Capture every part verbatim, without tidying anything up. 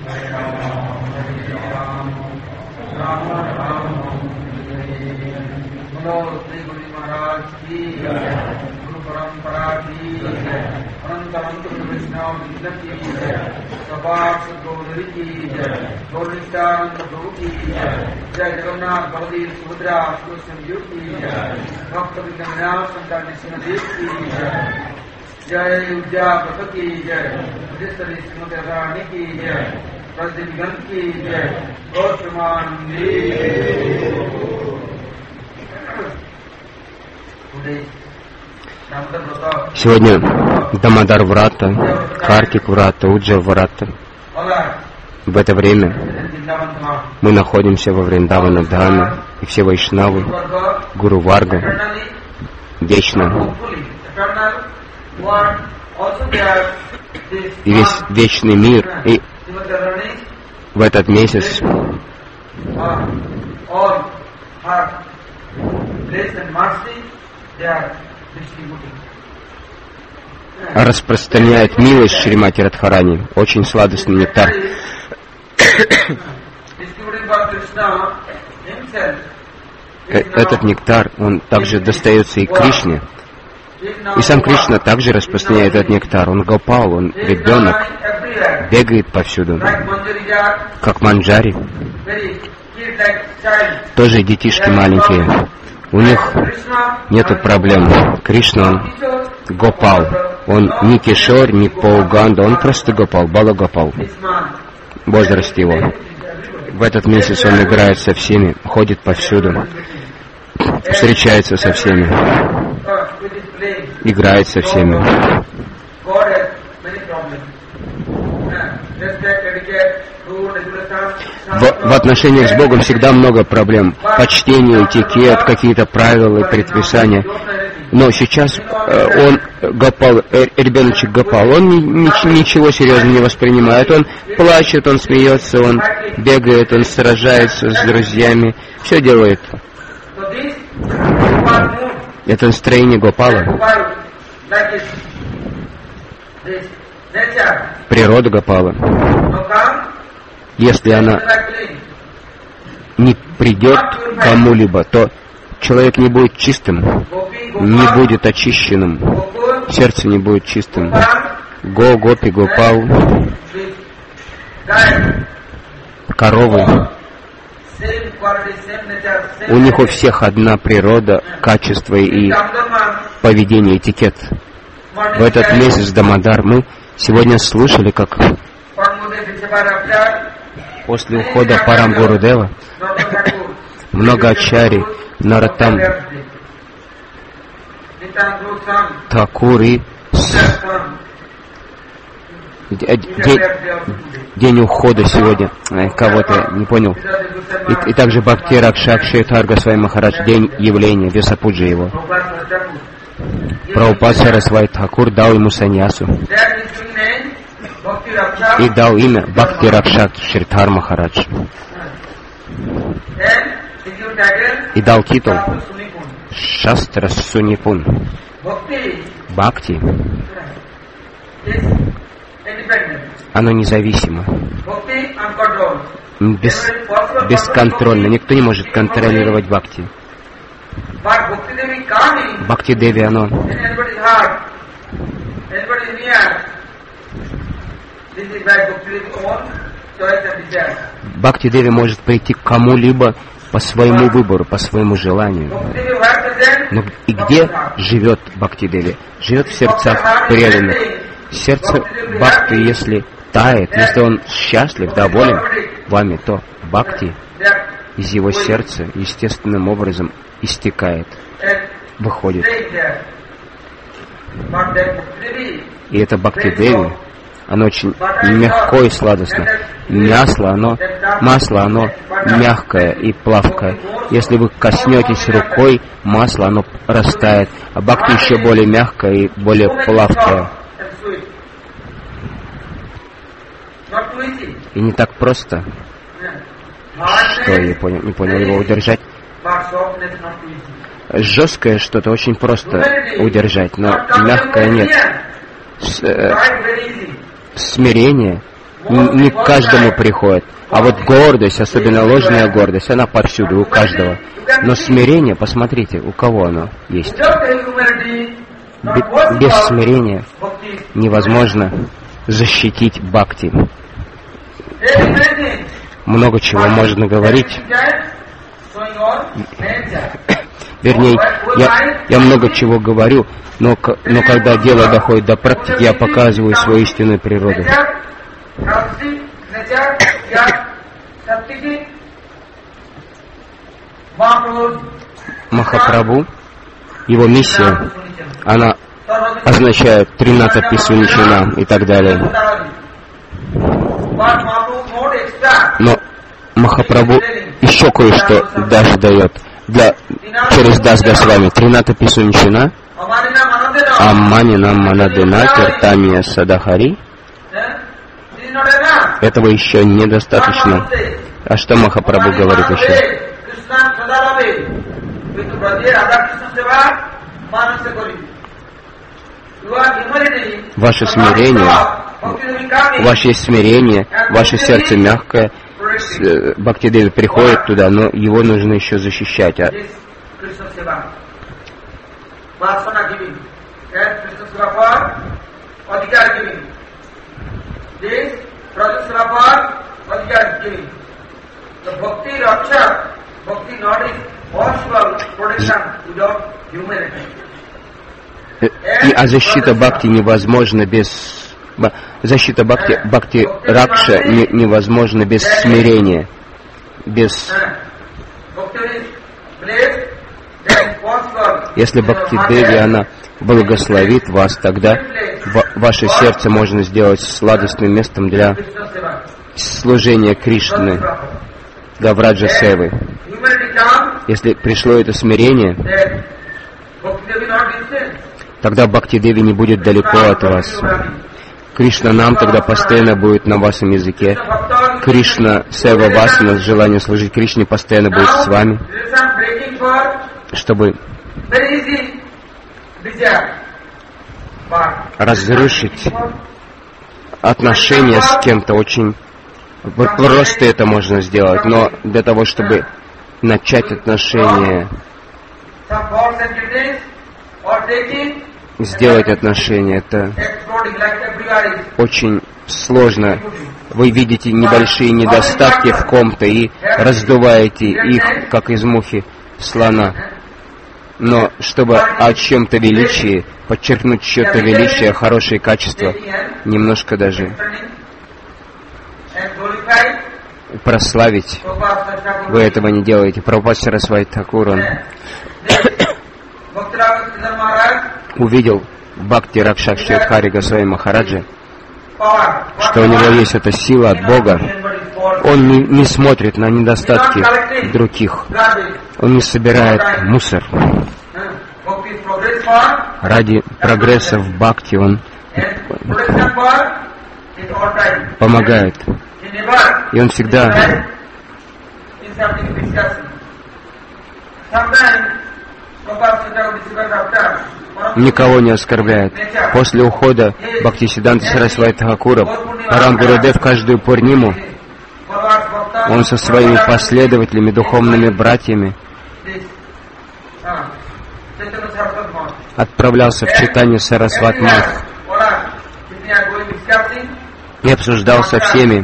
जय उद्यापक की जय श्री श्रीमती रानी की जय प्रसिद्धगण की जय गौतमान Сегодня Дамодар Врата, Картик Врата, Уджа Врата. В это время мы находимся во Вриндавана Дхаме, и все вайшнавы, Гуру Варга, вечно. И весь вечный мир, и в этот месяц распространяет милость Шримати Радхарани, очень сладостный нектар. Этот нектар, он также достается и Кришне. И сам Кришна также распространяет этот нектар. Он Гопал, он ребенок, бегает повсюду, как Манджари. Тоже детишки маленькие. У них нету проблем. Кришна, он Гопал. Он не Кишор, не Пауганда, он просто Гопал, Бала Гопал. Возраст его. В этот месяц он играет со всеми, ходит повсюду, встречается со всеми, играет со всеми. В, в отношениях с Богом всегда много проблем. Почтение, этикет, какие-то правила и предписания. Но сейчас э, он Гопал, э, ребеночек Гопал, он ни, ни, ничего серьезно не воспринимает. Он плачет, он смеется, он бегает, он сражается с друзьями, все делает. Это настроение Гопала. Природа Гопала. Если она не придет к кому-либо, то человек не будет чистым, не будет очищенным, сердце не будет чистым. Го, Гопи, Гопал, коровы. У них у всех одна природа, качество и поведение, этикет. В этот месяц Дамодар мы сегодня слушали, как после ухода Парам Гурудева много ачари, Наратам, Такур и день, день ухода сегодня, кого-то не понял. И, и также Бхакти Ракшак Шейтар Госвами Махарадж, день явления, Весапуджи его. Прабхупад Сарасвати Тхакур дал ему саньясу и дал имя Бхакти Ракшак Шейтар Махарадж. И дал титул Шастра Сунипун. Бхакти, оно независимо, без, бесконтрольно. Никто не может контролировать Бхакти. Бхакти Деви, оно Бхакти Деви может прийти к кому-либо по своему выбору, по своему желанию. Но и где живет Бхакти Деви? Живет в сердцах преданных. Сердце Бхакти, если тает, если он счастлив, доволен вами, то Бхакти из его сердца естественным образом истекает, выходит. И это Бхакти Деви, оно очень мягко и сладостно. Масло, оно, масло, оно мягкое и плавкое. Если вы коснетесь рукой, масло, оно растает, а Бхакти еще более мягкое и более плавкое. И не так просто, что я понял, не понял его удержать. Жесткое что-то очень просто удержать, но мягкое нет. С, э, смирение не к каждому приходит. А вот гордость, особенно ложная гордость, она повсюду, у каждого. Но смирение, посмотрите, у кого оно есть. Без смирения невозможно защитить бхакти. Много чего можно говорить. Вернее, я, я много чего говорю, но, но когда дело доходит до практики, я показываю свою истинную природу. Махапрабху, его миссия, она означает тринадцать писуничина и так далее. Но Махапрабху еще кое-что даже дает. Для, через Дас Госвами тринадцать писуничина, Амманина Манадына Киртамия Садахари. Этого еще недостаточно. А что Махапрабху говорит еще? Ваше смирение, ваше смирение, ваше сердце мягкое, Бхактидеви приходит туда, но его нужно еще защищать. А... И, а защита бхакти невозможна без... Защита бхакти, бхакти ракша не, невозможна без смирения, без... Если Бхакти Деви, она благословит вас, тогда ваше сердце можно сделать сладостным местом для служения Кришны, Гавраджа Севы. Если пришло это смирение, тогда Бхакти Деви не будет далеко от вас. Кришна нам тогда постоянно будет на вашем языке. Кришна Сева Васана, желание служить Кришне, постоянно будет с вами, чтобы разрушить отношения с кем-то. Очень просто это можно сделать, но для того, чтобы начать отношения, сделать отношения, это очень сложно. Вы видите небольшие недостатки в ком-то и раздуваете их, как из мухи слона. Но чтобы о чем-то величии, подчеркнуть чье-то величие, хорошие качества, немножко даже прославить, вы этого не делаете. Прабхупад Сарасвати Тхакур, он увидел Бхакти Ракшак Шридхари Госвами Махараджа, что у него есть эта сила от Бога. Он не, не смотрит на недостатки других. Он не собирает мусор. Ради прогресса в бхакти он помогает. И он всегда никого не оскорбляет. После ухода Бхактисиддханта Сарасвати Тхакура, Парам Гурудев каждую пурниму он со своими последователями, духовными братьями отправлялся в читание Сарасват Мат и обсуждал со всеми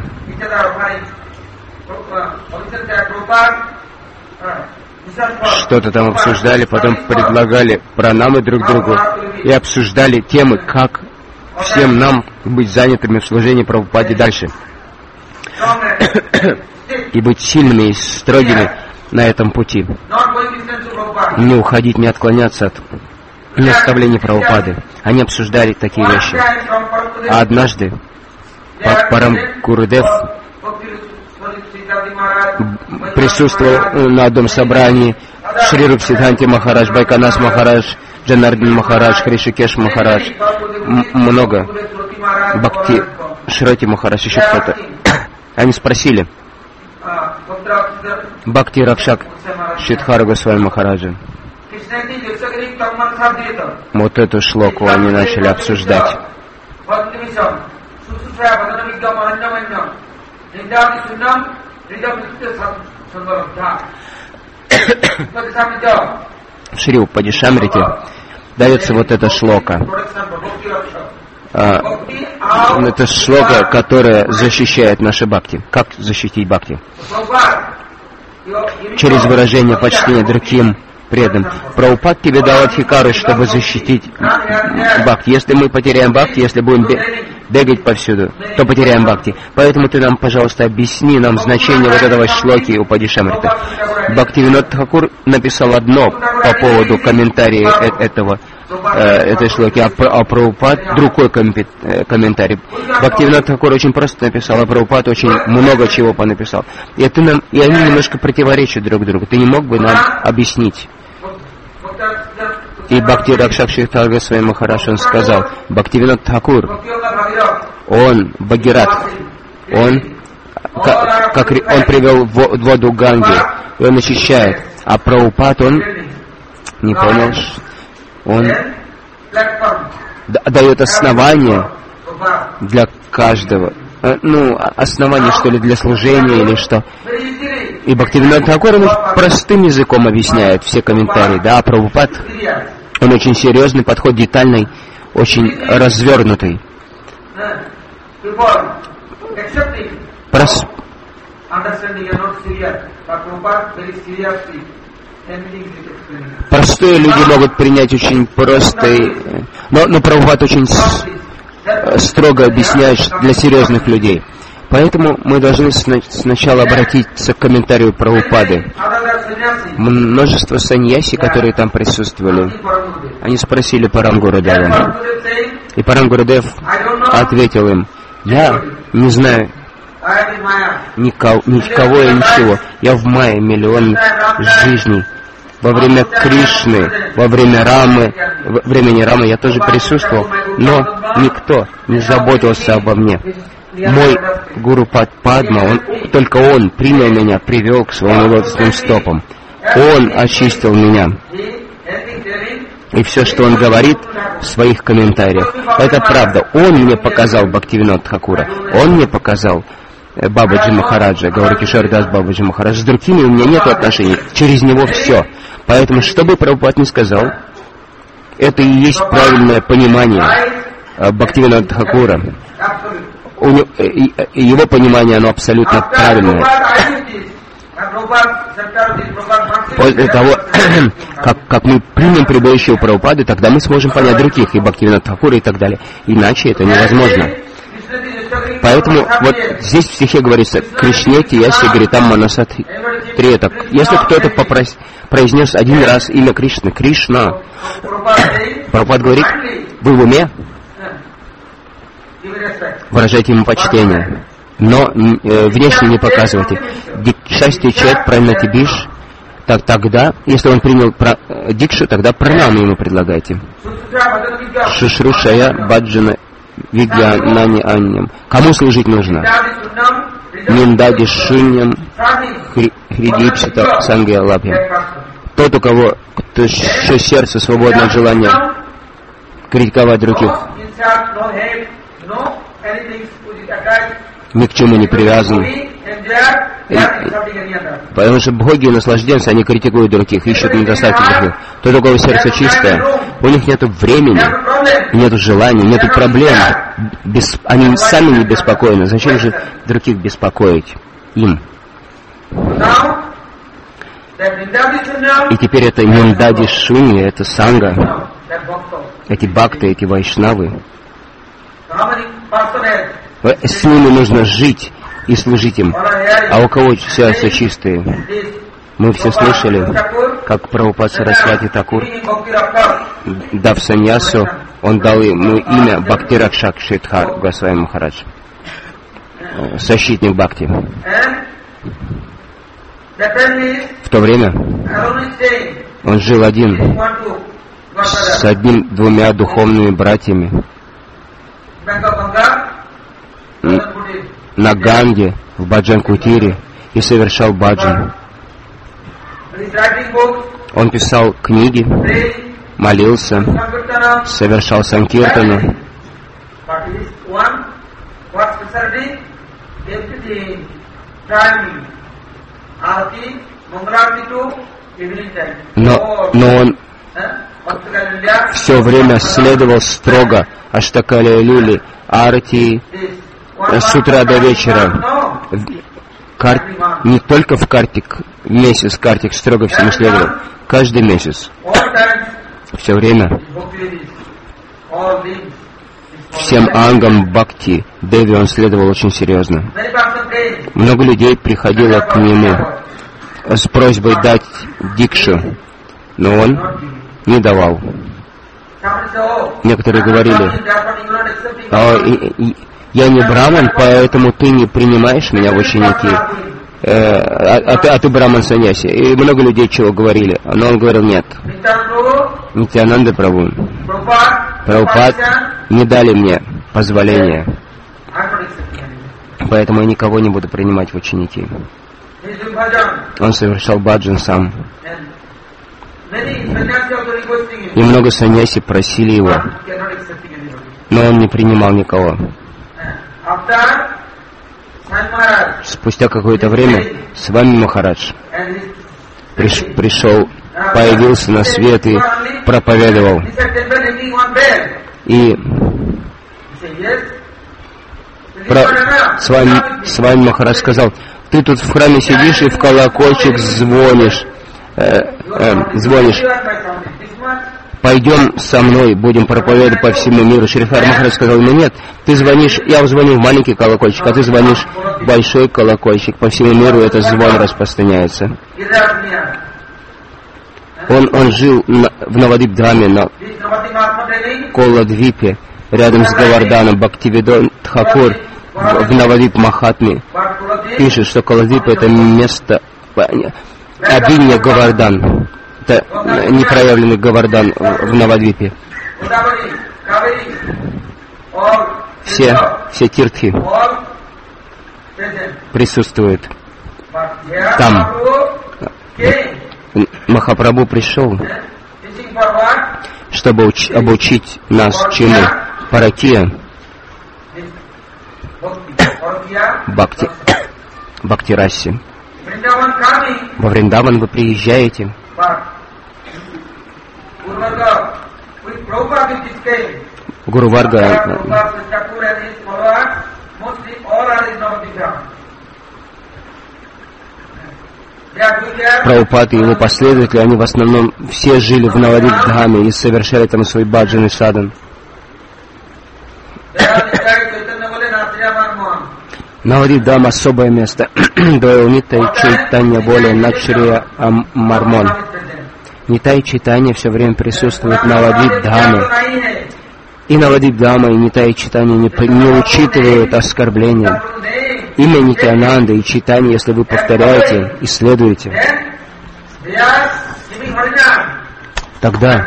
что-то там обсуждали, потом предлагали пранамы друг другу и обсуждали темы, как всем нам быть занятыми в служении Прабхупаде дальше. И быть сильными и строгими на этом пути. Не уходить, не отклоняться от наставлений Прабхупады. Они обсуждали такие вещи. А однажды Парам Гурудев присутствовал на одном собрании Шри Руп Сиддханти Махарадж, Байканас Махарадж, Джанардан Махарадж, Хришикеш Махарадж, м- много, Бхакти Шроти Махарадж, еще кто-то. Они спросили Бхакти Ракшак Шридхара Госвами Махараджа. Вот эту шлоку они начали обсуждать. В Шри Упадишамрите дается вот эта шлока. А, это шлока, которая защищает наши бхакти. Как защитить бхакти? Через выражение почтения другим преданным. Прабхупад тебе дал адхикары, чтобы защитить бхакти. Если мы потеряем бхакти, если будем бегать повсюду, то потеряем бхакти. Поэтому ты нам, пожалуйста, объясни нам значение вот этого шлоки Упадишамрита. Бхактивинод Тхакур написал одно по поводу комментария этого, э, этой шлоки, а, а Прабхупад другой комментарий. Бхактивинод Тхакур очень просто написал, а Прабхупад очень много чего понаписал. И, ты нам, и они немножко противоречат друг другу. Ты не мог бы нам объяснить? И Бхакти Ракшакшитхар Госвами Махарадж, он сказал, Бхактивинод Тхакур, он Бхагират, он, как, как он привел воду Ганги, и он очищает, а Прабхупад, он не понял, он дает основание для каждого, ну, основание, что ли, для служения или что. И Бхактивинод Тхакур, он простым языком объясняет все комментарии, да, а Прабхупад, он очень серьезный, подход детальный, очень развернутый. Прос... Простые люди могут принять очень просто, но, но Прабхупад очень с... строго объясняет для серьезных людей. Поэтому мы должны сначала обратиться к комментарию Прабхупады. Множество саньяси, которые там присутствовали, они спросили Парамгурудева. И Парамгурудев ответил им, я не знаю никого, никого и ничего. Я в мае миллион жизней. Во время Кришны, во время Рамы, во времени Рамы я тоже присутствовал, но никто не заботился обо мне. Мой гуру Падма, он, только он принял меня, привел к своим лотосным стопам. Он очистил меня. И все, что он говорит в своих комментариях, это правда. Он мне показал Бхактивинод Тхакура. Он мне показал Бабаджи Махараджа, Гауракишор Дас Бабаджи Махарадж. С другими у меня нет отношений. Через него все. Поэтому, что бы Прабхупад ни сказал, это и есть правильное понимание Бхактивинод Тхакура. У него, его понимание, оно абсолютно правильное. После того, как, как мы примем предыдущего Прабхупады, тогда мы сможем понять других, и Бхактивинод Тхакура, и так далее. Иначе это невозможно. Поэтому вот здесь в стихе говорится «Кришнети яси гритам манасат триетак». Если кто-то попрос... произнес один раз имя Кришны, Кришна, Прабхупад говорит, вы в уме? Выражайте ему почтение, но э, внешне не показывайте. Счастье человек правильно тибиш, так тогда, если он принял про, э, дикшу, тогда пранаму ему предлагайте. Шушрушая баджана видья нани анням. Кому служить нужно? Миндади шуньям хридипсита сангья лабхя. Тот, у кого кто, что сердце свободно от желания критиковать других, ни к чему не привязан. И, потому что боги и наслажденцы, они критикуют других, ищут недостатки других. Тот, у кого сердце чистое, у них нет времени, нет желаний, нет проблем. Без, они сами не беспокойны. Зачем же других беспокоить им? И теперь это Миндади Шунья, это Санга, эти бхакты, эти вайшнавы. С ними нужно жить и служить им. А у кого сердце чистые? Мы все слышали, как Прабхупад Сарасвати Такур, дав саньясу, он дал ему имя Бхакти Ракшакшитхар Госвами Махарадж, защитник Бхакти. В то время он жил один, с одним-двумя духовными братьями на Ганге, в Баджан-Кутире, и совершал баджан. Он писал книги, молился, совершал санкиртану. Но, но он все время следовал строго Аштакали Лили, Арти, с утра до вечера. Кар... Не только в Картик, месяц Картик строго всему следовал, каждый месяц. Все время всем ангам Бхакти Деви он следовал очень серьезно. Много людей приходило к нему с просьбой дать дикшу, но он не давал. Некоторые говорили: а, и, и, я не браман, поэтому ты не принимаешь меня в ученики, э, а, а, ты, а ты браман саньяси. И много людей чего говорили, но он говорил: нет. Нитьянанда Прабху, Прабхупад не дали мне позволения, поэтому я никого не буду принимать в ученики. Он совершал баджан сам. И много саньяси просили его, но он не принимал никого. Спустя какое-то время с вами Махарадж приш, пришел, появился на свет и проповедовал. И про, с вами, с вами Махарадж сказал: ты тут в храме сидишь и в колокольчик звонишь, э, э, звонишь. Пойдем со мной, будем проповедовать по всему миру. Шрифар Махарадж сказал ему: нет, ты звонишь, я звоню в маленький колокольчик, а ты звонишь в большой колокольчик. По всему миру этот звон распространяется. Он, он жил на, в Навадип-Дхаме, на Коладвипе, рядом с Гаварданом. Бхактивидон Тхакур в, в Навадип-Махатме пишет, что Коладвип — это место обильня Гавардан. Это непроявленный Гавардан в Навадвипе. Все, все тиртхи присутствуют там. Махапрабху пришел, чтобы уч- обучить нас чему? Паракия, Бхакти, Бхакти-расе. Во Вриндаван вы приезжаете. Гуру Варга, Прабхупад и его последователи, они в основном все жили в Навадип-Дхаме и совершали там свой баджан и садан. Навадип-Дхам — особое место. Двоил Нитай Чайтанья более Начрия Мармон. Нитай Чайтанья все время присутствует в Навадип-Дхаме. И Навадип-Дхама, и Нитай Чайтанья не, не учитывают оскорбления. Имя Нитьянанда и Чайтанья, если вы повторяете и следуете, тогда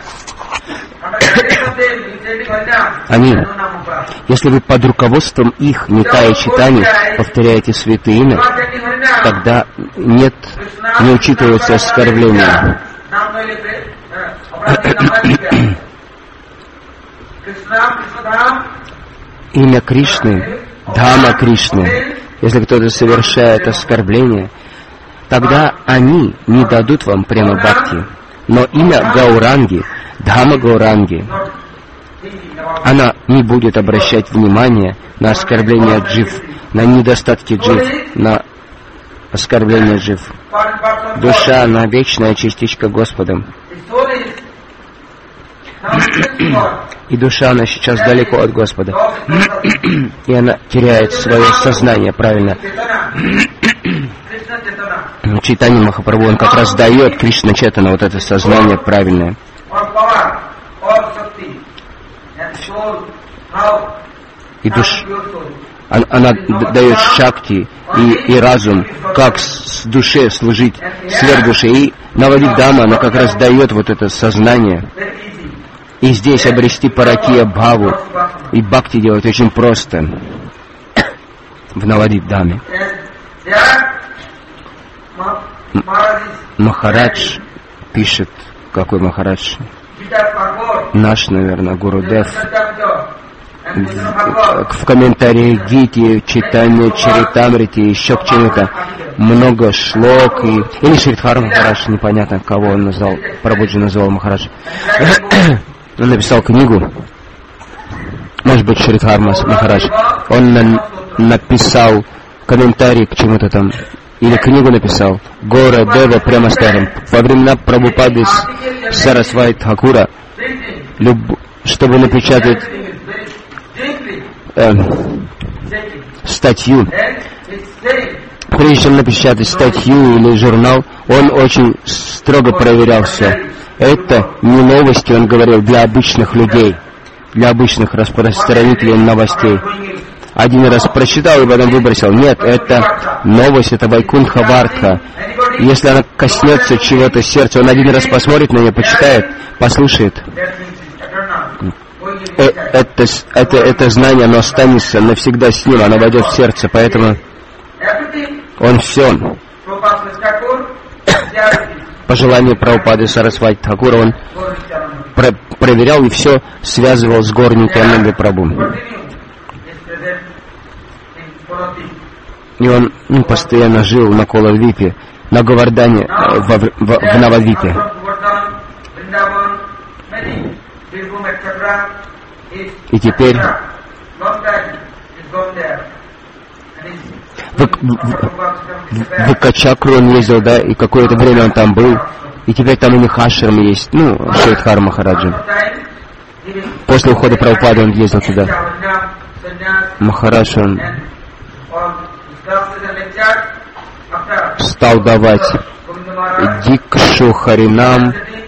они, если вы под руководством их, Нитай и Чайтаньи, повторяете святые имя, тогда нет, не учитываются оскорбления. Имя Кришны, Дхама Кришны, если кто-то совершает оскорбление, тогда они не дадут вам прямо бхакти. Но имя Гауранги, Дхама Гауранги, она не будет обращать внимание на оскорбление джив, на недостатки джив, на оскорбление джив. Душа, она вечная частичка Господа. И душа, она сейчас далеко от Господа. И она теряет свое сознание, правильно. Чайтанья Махапрабху, он как раз дает Кришна Четана вот это сознание правильное. И душа, она дает шакти и, и разум, как с душе служить сверхдуше. И Навадип-Дхама, она как раз дает вот это сознание. И здесь обрести паракия бхаву и бхакти делать очень просто в Навадип-Дхаме. Махарадж пишет, какой Махарадж? Наш, наверное, Гурудев. в комментарии Гити, читание Чаритамрити, еще к чему-то. Много шлок и... Или Шридхар Махарадж, непонятно, кого он назвал, Прабхуджи назвал Махарадж. Он написал книгу, может быть, Шридхар Махарадж. Он на... написал комментарий к чему-то там, или книгу написал, Гора Дева прямо скажем. Во времена Прабхупады Сарасвати Тхакура, люб... чтобы напечатать э, статью, прежде чем напечатать статью или журнал, он очень строго проверял все. Это не новости, он говорил, для обычных людей, для обычных распространителей новостей. Один раз прочитал и потом выбросил. Нет, это новость, это Вайкунтха Вартха. Если она коснется чего-то сердца, он один раз посмотрит на нее, почитает, послушает. Э, это, это, это знание, оно останется навсегда с ним, оно войдет в сердце, поэтому он все. По желанию Прабхупады Сарасвати Тхакура он про проверял и все связывал с горником Нитьянанды Прабху. И он ну, постоянно жил на Кола-Двипе, на Говардане, в, в, в Навадвипе. И теперь в, в, в Качакру он ездил, да, и какое-то время он там был. И теперь там у них ашрам есть, ну, Шридхар Махараджа. После ухода Прабхупады он ездил туда. Махарадж, он стал давать Дикшу, Харинам,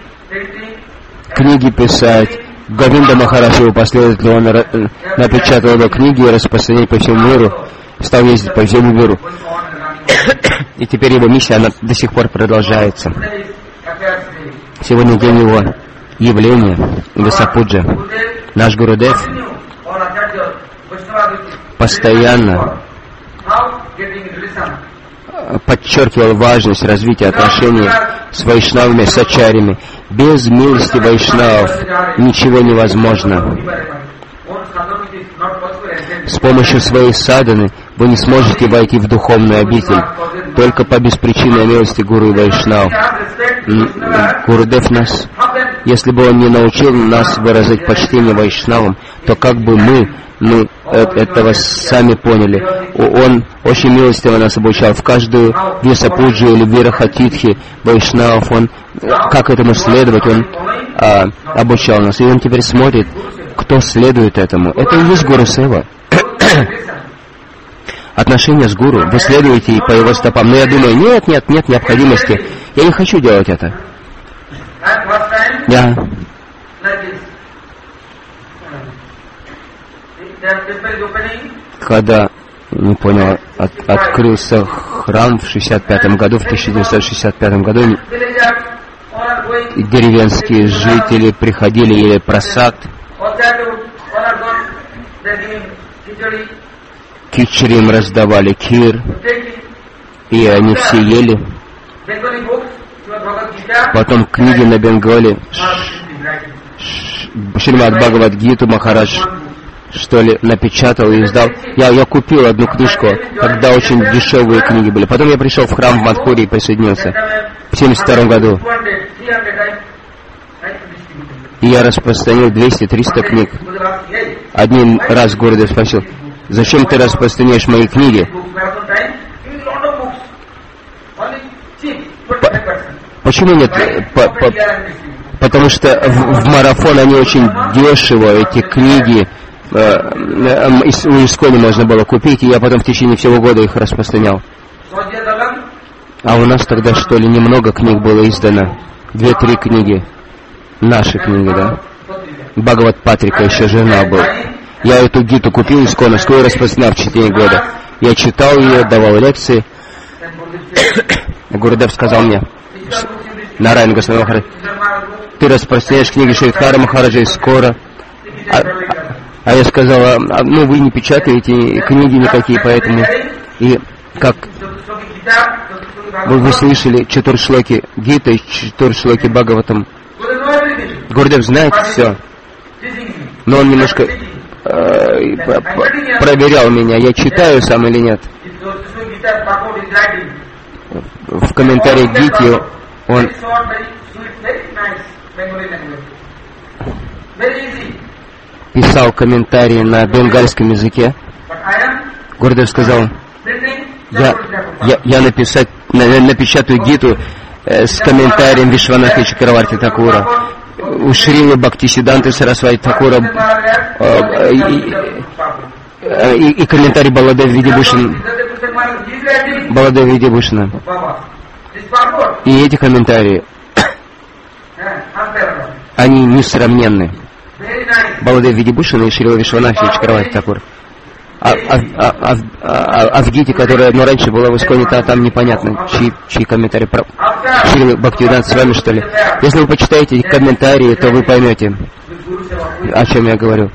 книги писать. Говинда Махарадж, его последователь, он напечатал его книги и распространил по всему миру, стал ездить по всему миру. И теперь его миссия, она до сих пор продолжается. Сегодня день его явления, Висапуджа. Наш Гурудев постоянно подчеркивал важность развития отношений с вайшнавами, с ачарьями. Без милости вайшнавов ничего невозможно. С помощью своей садханы вы не сможете войти в духовную обитель. Только по беспричинной милости Гуру и Вайшнав. Гурудев нас, если бы он не научил нас выразить почтение Вайшнавам, то как бы мы, ну, этого сами поняли. Он очень милостиво нас обучал. В каждую Висапуджу или Вирахатитхи Вайшнав, он, как этому следовать, он а, обучал нас. И он теперь смотрит, кто следует этому. Это и есть Гуру Сева. Отношения с гуру, вы следуете по его стопам. Но я думаю, нет, нет, нет необходимости. Я не хочу делать это. Я когда, не понял, от, открылся храм в шестьдесят пятом году, в тысяча девятьсот шестьдесят пятом году, деревенские жители приходили, ели прасад, кичри им раздавали, кир, и они все ели. Потом книги на бенгале, Шримад Бхагавад-гиту Махарадж, что ли, напечатал и издал. Я, я купил одну книжку, когда очень дешевые книги были. Потом я пришел в храм в Мадхуре и присоединился в семьдесят втором году. И я распространил двести-триста книг. Один раз Гурудев спросил: зачем ты распространяешь мои книги? Почему нет? По, по, потому что в, в марафон они очень дешево, эти книги э, э, у Искони можно было купить, и я потом в течение всего года их распространял. А у нас тогда, что ли, немного книг было издано. Две-три книги. Наши книги, да? Бхагават Патрика еще журнал был. Я эту гиту купил исконовскую и распространял в течение года. Я читал ее, давал лекции. Гурудев сказал мне: Нараян Госвами Махарадж, ты распространяешь книги Шридхара Махараджа и скоро. А, а я сказал: а, ну вы не печатаете книги никакие, поэтому. И как вы, вы слышали Чатуршлоки Гита и Чатуршлоки Бхагаватам. Гурудев знает все, но он немножко э, проверял меня, я читаю сам или нет. В комментарии Гити он писал комментарии на бенгальском языке. Гурдев сказал, я, я, я написать, на, напечатаю Гиту э, с комментарием Вишванатха Чакраварти Такура. У Шрилы Бхактисиданты Сарасвати Такура э, и, и, и комментарий Баладев Видибушин, Баладев Видибушина. И эти комментарии, они несравненны. Баладев Видибушина и Шрила Вишванатха Чакраварти Такур. А, а, а, а, а, а в Гите, которая ну, раньше была в Исконе, то там непонятно, чьи, чьи комментарии. Про... Шрила Бхактивиданта с вами, что ли? Если вы почитаете эти комментарии, то вы поймете, о чем я говорю.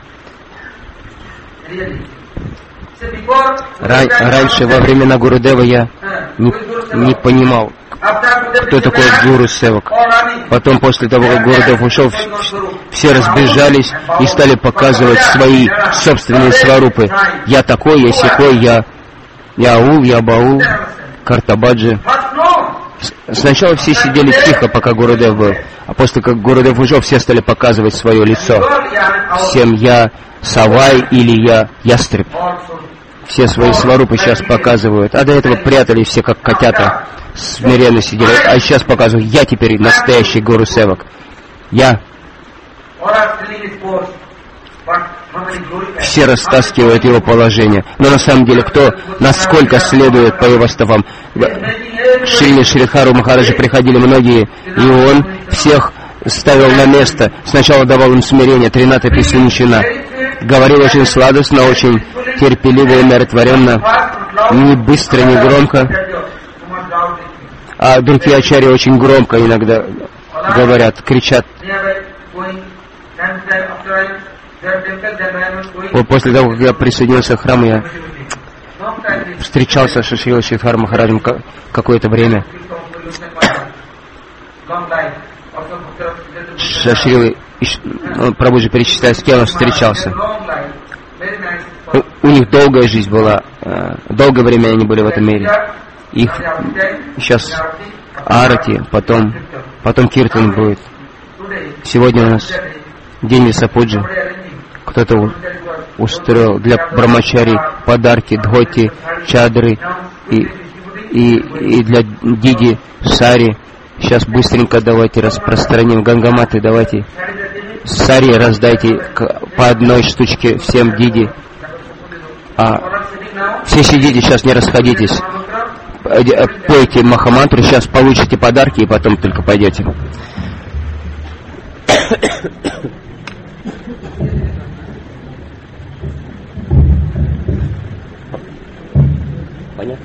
Ран, раньше, во времена Гурудева, я не, не понимал, кто такой Гуру Севак. Потом, после того, как Гурудев ушел, все разбежались и стали показывать свои собственные сварупы. Я такой, я сякой, я, я аул, я баул, Картабаджи. Сначала все сидели тихо, пока Гурудев был. А после как Гурудев ушел, все стали показывать свое лицо. Всем я Савай или я Ястреб. Все свои сварупы сейчас показывают. А до этого прятались все как котята. Смиренно сидели. А сейчас показываю, я теперь настоящий Гуру Севак. Я. Все растаскивают его положение. Но на самом деле, кто насколько следует по его стопам? Шри Шридхару Махараджи приходили многие, и он всех ставил на место. Сначала давал им смирение, Трината Писаничина. Говорил очень сладостно, очень терпеливо и умиротворенно, не быстро, не громко. А другие ачарьи очень громко иногда говорят, кричат. Вот после того, как я присоединился к храму, я встречался с Шрилой Шридхар Махараджем какое-то время. Шрилой Прабхуджи перечисляет, с кем он встречался. У, у них долгая жизнь была, э, долгое время они были в этом мире. Их сейчас Арати, потом, потом Киртан будет. Сегодня у нас день Висапуджи. Кто-то устроил для брамачари подарки, дхоти, чадры и, и, и для Диди Сари. Сейчас быстренько давайте распространим Гангаматы, давайте Сари раздайте по одной штучке всем Диди. А все сидите, сейчас не расходитесь. Пойте Махамантру, сейчас получите подарки и потом только пойдете. Понятно?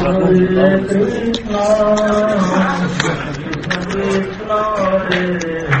Понятно?